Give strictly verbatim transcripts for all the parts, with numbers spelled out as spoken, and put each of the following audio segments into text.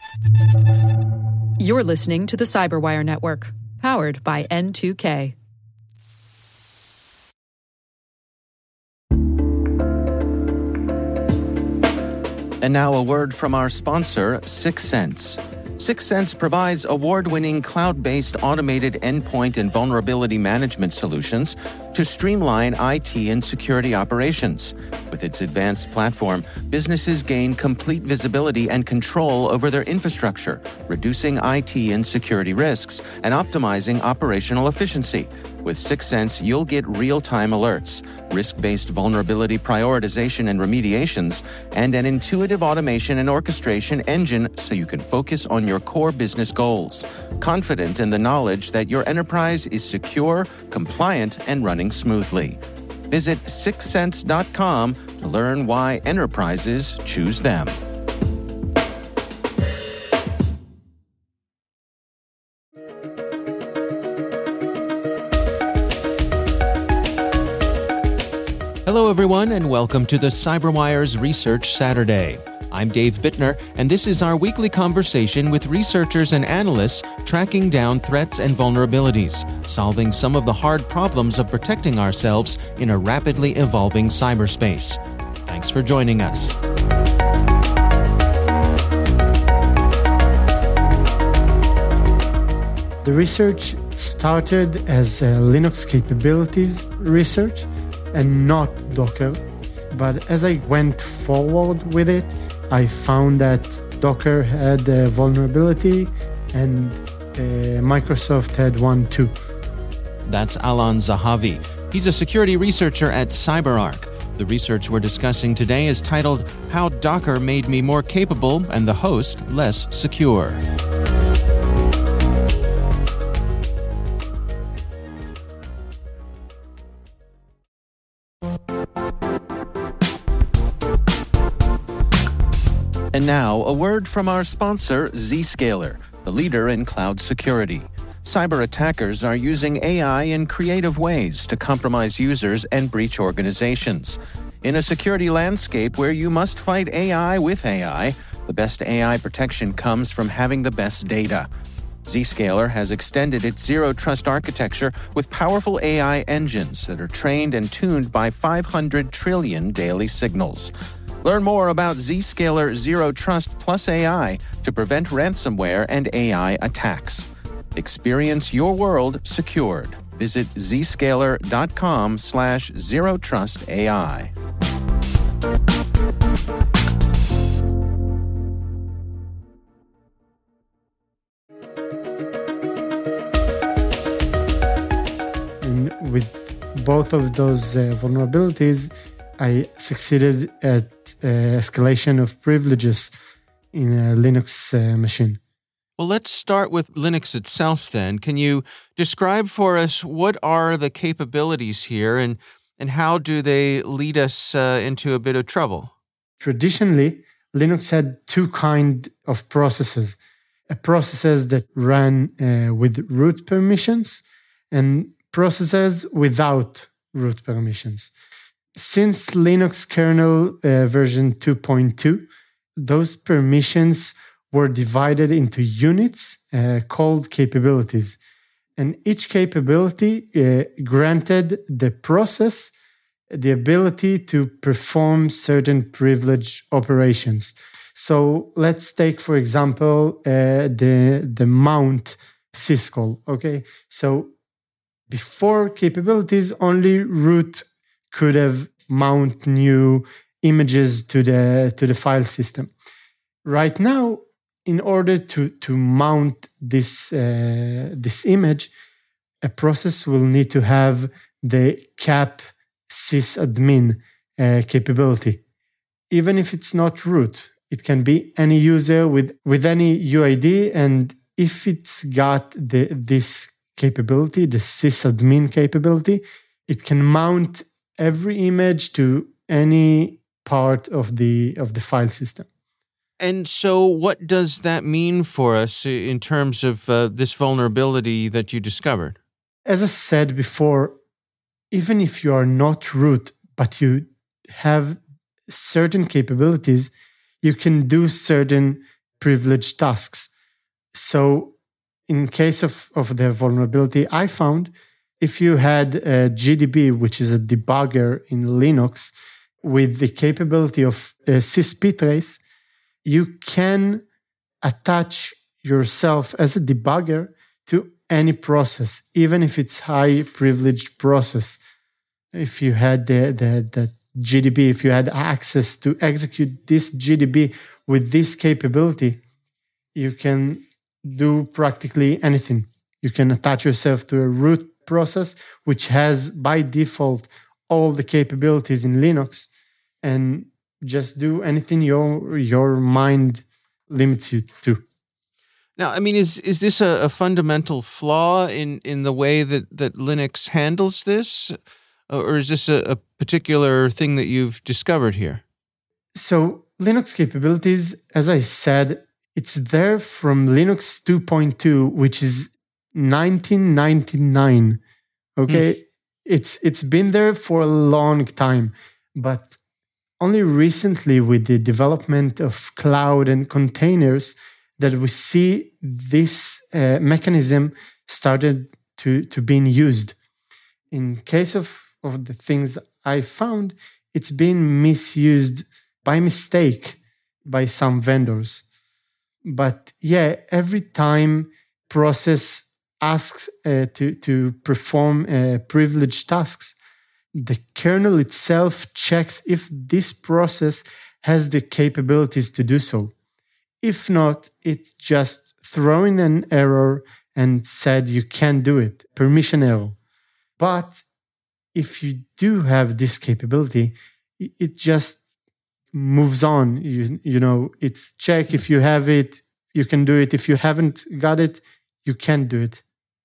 You're listening to the Cyberwire Network, powered by N two K. And now a word from our sponsor, Syxsense. Syxsense provides award-winning cloud-based automated endpoint and vulnerability management solutions to streamline I T and security operations. With its advanced platform, businesses gain complete visibility and control over their infrastructure, reducing I T and security risks and optimizing operational efficiency. With Syxsense, you'll get real-time alerts, risk-based vulnerability prioritization and remediations, and an intuitive automation and orchestration engine so you can focus on your core business goals, confident in the knowledge that your enterprise is secure, compliant, and running smoothly. Visit Syxsense dot com to learn why enterprises choose them. Hello, everyone, and welcome to the CyberWire's Research Saturday. I'm Dave Bittner, and this is our weekly conversation with researchers and analysts tracking down threats and vulnerabilities, solving some of the hard problems of protecting ourselves in a rapidly evolving cyberspace. Thanks for joining us. The research started as a Linux capabilities research and not Docker. But as I went forward with it, I found that Docker had a vulnerability and uh, Microsoft had one too. That's Alon Zahavi. He's a security researcher at CyberArk. The research we're discussing today is titled How Docker Made Me More Capable and the Host Less Secure. And now, a word from our sponsor, Zscaler, the leader in cloud security. Cyber attackers are using A I in creative ways to compromise users and breach organizations. In a security landscape where you must fight A I with A I, the best A I protection comes from having the best data. Zscaler has extended its zero-trust architecture with powerful A I engines that are trained and tuned by five hundred trillion daily signals. Learn more about Zscaler Zero Trust Plus A I to prevent ransomware and A I attacks. Experience your world secured. Visit zscaler.com slash zero trust AI. And with both of those uh, vulnerabilities, I succeeded at uh, escalation of privileges in a Linux uh, machine. Well, let's start with Linux itself then. Can you describe for us what are the capabilities here and, and how do they lead us uh, into a bit of trouble? Traditionally, Linux had two kinds of processes. A processes that ran uh, with root permissions and processes without root permissions. Since Linux kernel uh, version two point two, those permissions were divided into units uh, called capabilities. And each capability uh, granted the process the ability to perform certain privilege operations. So let's take, for example, uh, the, the mount syscall, okay? So before capabilities, only root could have mount new images to the to the file system. Right now, in order to to mount this uh, this image, a process will need to have the cap sysadmin uh, capability. Even if it's not root, it can be any user with with any U I D, and if it's got the this capability, the sysadmin capability, it can mount every image to any part of the of the file system. And so what does that mean for us in terms of uh, this vulnerability that you discovered? As I said before, even if you are not root, but you have certain capabilities, you can do certain privileged tasks. So in case of, of the vulnerability I found, if you had a G D B, which is a debugger in Linux, with the capability of uh, sysptrace, you can attach yourself as a debugger to any process, even if it's high privileged process. If you had the, the, the G D B, if you had access to execute this G D B with this capability, you can do practically anything. You can attach yourself to a root process, which has by default all the capabilities in Linux, and just do anything your your mind limits you to. Now, I mean, is is this a, a fundamental flaw in, in the way that, that Linux handles this? Or is this a, a particular thing that you've discovered here? So Linux capabilities, as I said, it's there from Linux two point two, which is nineteen ninety-nine. Okay, mm. it's it's been there for a long time, but only recently, with the development of cloud and containers, that we see this uh, mechanism started to to being used. In case of of the things I found, it's been misused by mistake by some vendors. But yeah, every time process asks uh, to, to perform uh, privileged tasks, the kernel itself checks if this process has the capabilities to do so. If not, it's just throwing an error and said you can't do it, permission error. But if you do have this capability, it just moves on. You, you know, it's check. If you have it, you can do it. If you haven't got it, you can't do it.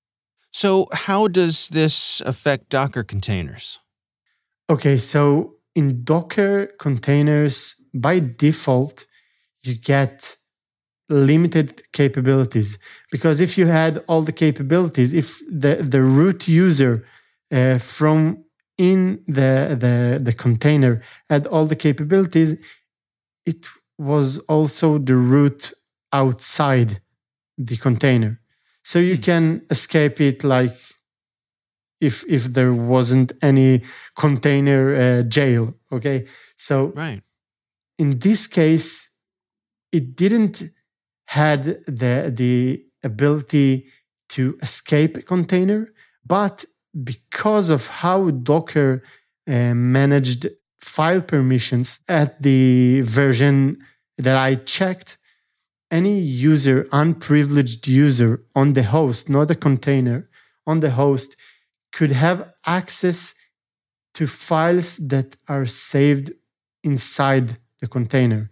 So how does this affect Docker containers? Okay, so in Docker containers, by default, you get limited capabilities. Because if you had all the capabilities, if the, the root user Uh, from in the, the the container had all the capabilities, it was also the root outside the container. So you mm. can escape it like if if there wasn't any container uh, jail. Okay, so right. In this case, it didn't had the the ability to escape a container, but because of how Docker uh, managed file permissions at the version that I checked, any user, unprivileged user on the host, not a container, on the host, could have access to files that are saved inside the container.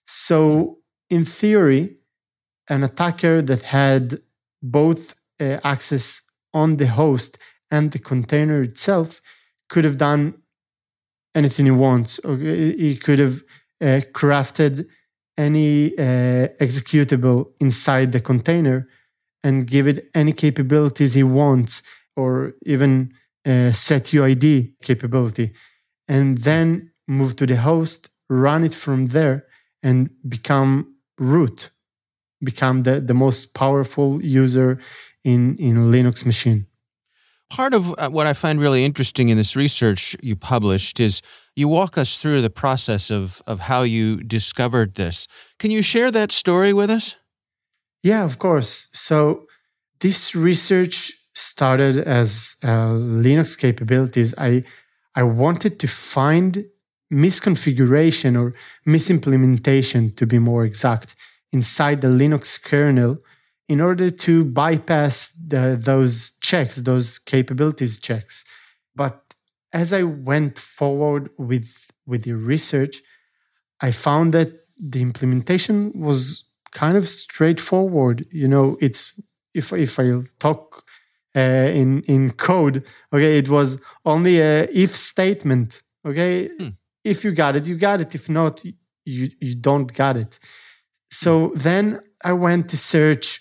So in theory, an attacker that had both uh, access on the host and the container itself could have done anything he wants. He could have uh, crafted any uh, executable inside the container and give it any capabilities he wants, or even uh, set U I D capability, and then move to the host, run it from there, and become root, become the, the most powerful user in, in a Linux machine. Part of what I find really interesting in this research you published is you walk us through the process of, of how you discovered this. Can you share that story with us? Yeah, of course. So this research started as uh, Linux capabilities. I, I wanted to find misconfiguration or misimplementation, to be more exact, inside the Linux kernel in order to bypass the, those checks, those capabilities checks. But as I went forward with, with the research, I found that the implementation was kind of straightforward. You know, it's if if I talk uh, in in code, okay, it was only a if statement. Okay, hmm. If you got it, you got it. If not, you you don't got it. So hmm. then I went to search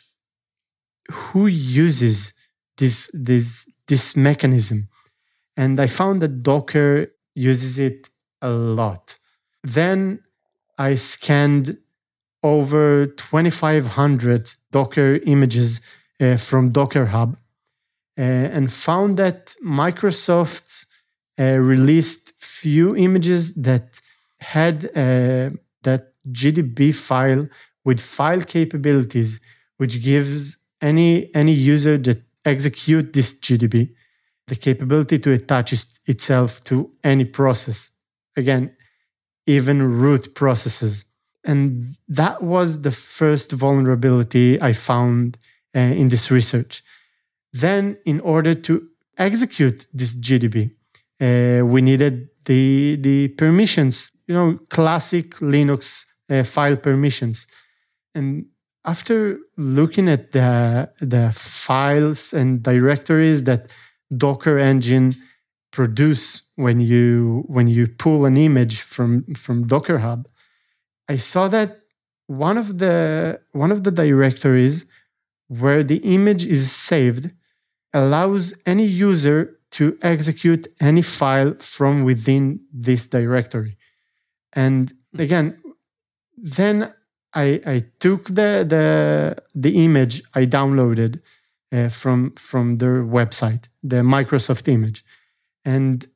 who uses this this this mechanism, and I found that Docker uses it a lot. Then I scanned over twenty-five hundred Docker images uh, from Docker Hub uh, and found that Microsoft uh, released few images that had uh, that G D B file with file capabilities, which gives any any user that execute this G D B the capability to attach itself to any process. Again, even root processes. And that was the first vulnerability I found uh, in this research. Then, in order to execute this G D B, uh, we needed the, the permissions, you know, classic Linux uh, file permissions. And after looking at the, the files and directories that Docker engine produce when you when you pull an image from, from Docker Hub, I saw that one of the one of the directories where the image is saved allows any user to execute any file from within this directory. And again, then I, I took the, the, the image I downloaded uh, from, from their website, the Microsoft image, and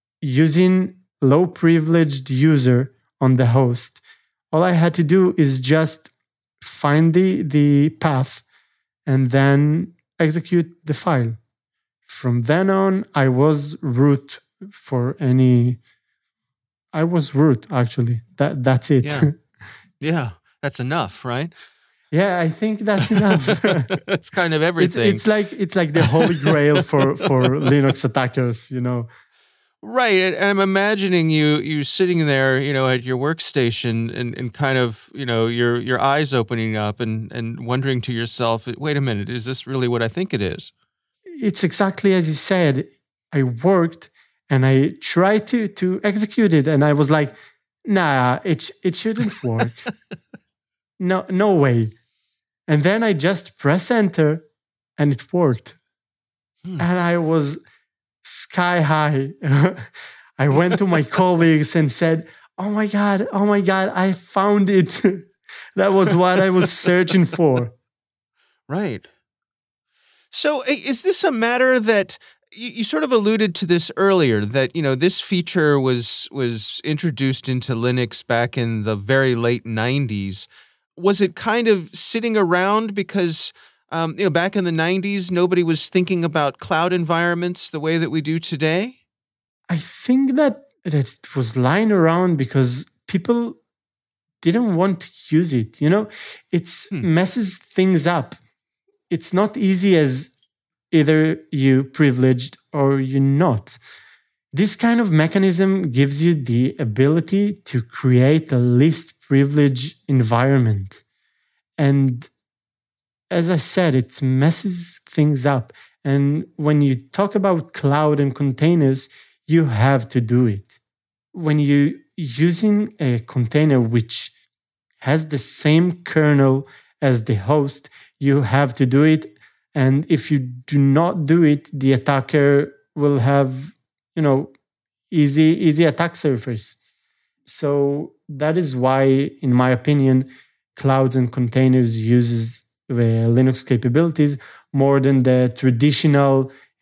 using low privileged user on the host, all I had to do is just find the, the path and then execute the file. From then on, I was root for any... I was root, actually. That That's it. Yeah, yeah, that's enough, right? Yeah, I think that's enough. That's kind of everything. It's, it's like it's like the holy grail for, for Linux attackers, you know. Right, and I'm imagining you you sitting there, you know, at your workstation and, and kind of, you know, your your eyes opening up and, and wondering to yourself, wait a minute, is this really what I think it is? It's exactly as you said. I worked and I tried to to execute it, and I was like, nah, it it shouldn't work. no, no way. And then I just press enter, and it worked. Hmm. And I was sky high. I went to my colleagues and said, oh my God, oh my God, I found it. That was what I was searching for. Right. So is this a matter that you, you sort of alluded to this earlier, that, you know, this feature was was introduced into Linux back in the very late nineties. Was it kind of sitting around because Um, you know, back in the nineties, nobody was thinking about cloud environments the way that we do today? I think that, that it was lying around because people didn't want to use it. You know, it hmm. messes things up. It's not easy as either you privileged or you're not. This kind of mechanism gives you the ability to create a least privilege environment. And as I said, it messes things up. And when you talk about cloud and containers, you have to do it. When you're using a container which has the same kernel as the host, you have to do it. And if you do not do it, the attacker will have, you know, easy, easy attack surface. So that is why, in my opinion, clouds and containers uses the Linux capabilities more than the traditional uh,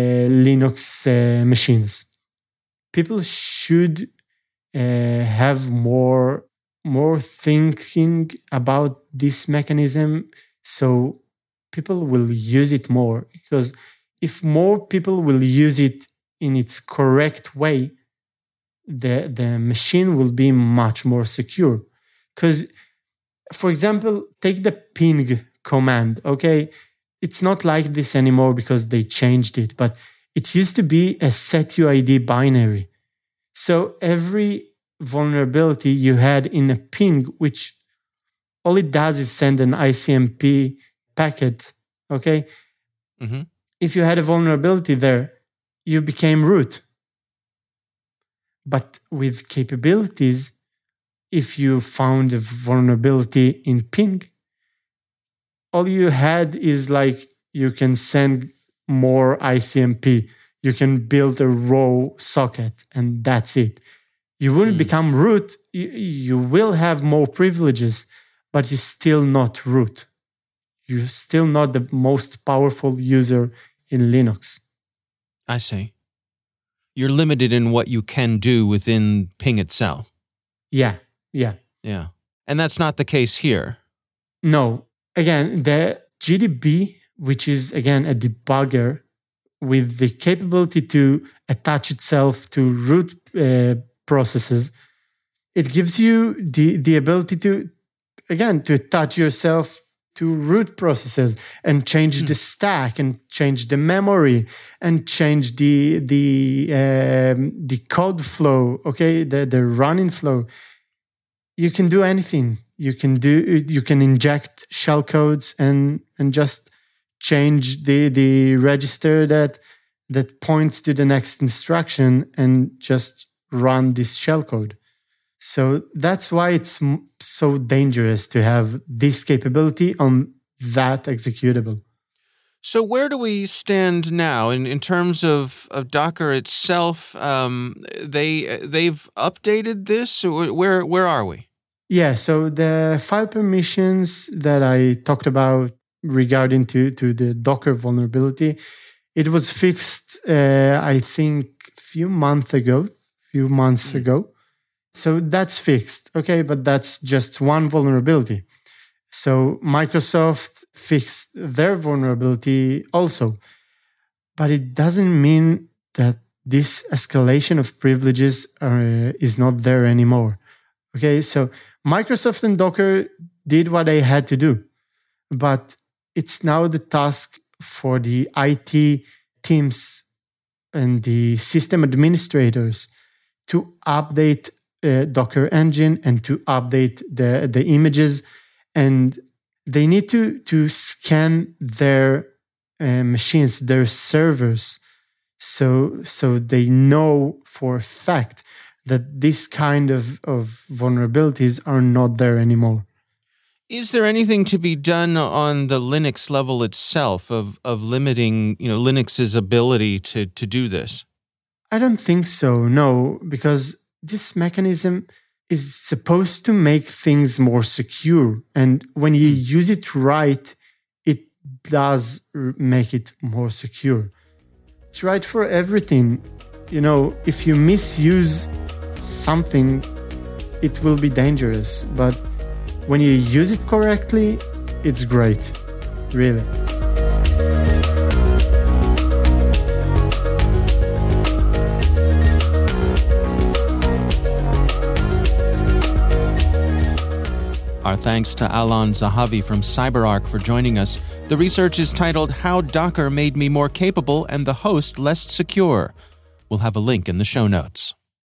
Linux uh, machines. People should uh, have more, more thinking about this mechanism, so people will use it more. Because if more people will use it in its correct way, the, the machine will be much more secure. Because, for example, take the ping command, okay? It's not like this anymore because they changed it, but it used to be a setuid binary. So every vulnerability you had in a ping, which all it does is send an I C M P packet, okay? Mm-hmm. If you had a vulnerability there, you became root. But with capabilities, if you found a vulnerability in ping, all you had is like you can send more I C M P. You can build a raw socket, and that's it. You wouldn't mm. become root. You, you will have more privileges, but you're still not root. You're still not the most powerful user in Linux. I see. You're limited in what you can do within Ping itself. Yeah, yeah. Yeah. And that's not the case here. No. Again, the G D B, which is, again, a debugger with the capability to attach itself to root uh, processes, it gives you the, the ability to, again, to attach yourself to root processes and change mm. the stack and change the memory and change the the um, the code flow, okay, the the running flow. You can do anything. You can do. You can inject shellcodes and and just change the the register that that points to the next instruction and just run this shellcode. So that's why it's so dangerous to have this capability on that executable. So where do we stand now in, in terms of, of Docker itself? Um, they they've updated this. Where where are we? Yeah. So the file permissions that I talked about regarding to to the Docker vulnerability, it was fixed. Uh, I think a few months ago. Few months mm. ago. So that's fixed, okay, but that's just one vulnerability. So Microsoft fixed their vulnerability also. But it doesn't mean that this escalation of privileges are, is not there anymore. Okay, so Microsoft and Docker did what they had to do. But it's now the task for the I T teams and the system administrators to update Uh, Docker engine and to update the, the images, and they need to, to scan their uh, machines, their servers, so so they know for a fact that this kind of, of vulnerabilities are not there anymore. Is there anything to be done on the Linux level itself of, of limiting, you know, Linux's ability to, to do this? I don't think so, no, because this mechanism is supposed to make things more secure. And when you use it right, it does make it more secure. It's right for everything. You know, if you misuse something, it will be dangerous. But when you use it correctly, it's great, really. Our thanks to Alon Zahavi from CyberArk for joining us. The research is titled How Docker Made Me More Capable and the Host Less Secure. We'll have a link in the show notes.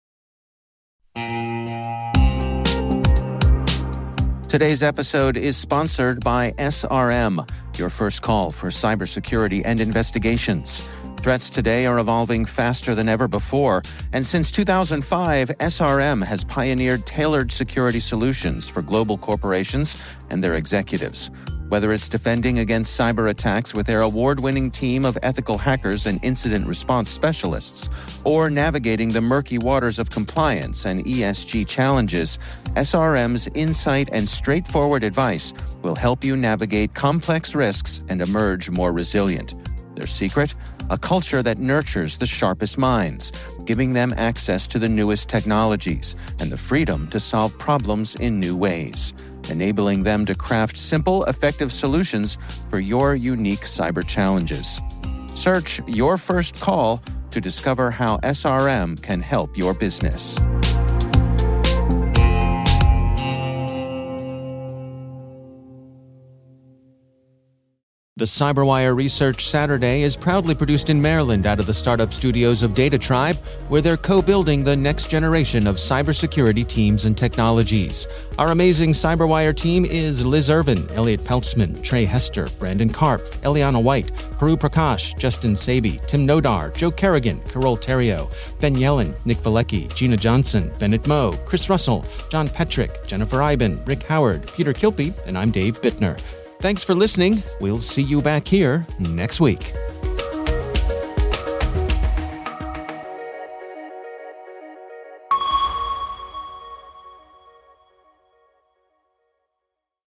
Today's episode is sponsored by S R M, your first call for cybersecurity and investigations. Threats today are evolving faster than ever before, and since two thousand five, S R M has pioneered tailored security solutions for global corporations and their executives. Whether it's defending against cyber attacks with their award-winning team of ethical hackers and incident response specialists, or navigating the murky waters of compliance and E S G challenges, S R M's insight and straightforward advice will help you navigate complex risks and emerge more resilient. Their secret? A culture that nurtures the sharpest minds, giving them access to the newest technologies and the freedom to solve problems in new ways, enabling them to craft simple, effective solutions for your unique cyber challenges. Search Your First Call to discover how S R M can help your business. The CyberWire Research Saturday is proudly produced in Maryland out of the startup studios of DataTribe, where they're co-building the next generation of cybersecurity teams and technologies. Our amazing CyberWire team is Liz Irvin, Elliot Peltzman, Trey Hester, Brandon Karp, Eliana White, Paru Prakash, Justin Sabi, Tim Nodar, Joe Kerrigan, Carol Terrio, Ben Yellen, Nick Valecki, Gina Johnson, Bennett Moe, Chris Russell, John Petrick, Jennifer Iben, Rick Howard, Peter Kilpie, and I'm Dave Bittner. Thanks for listening. We'll see you back here next week.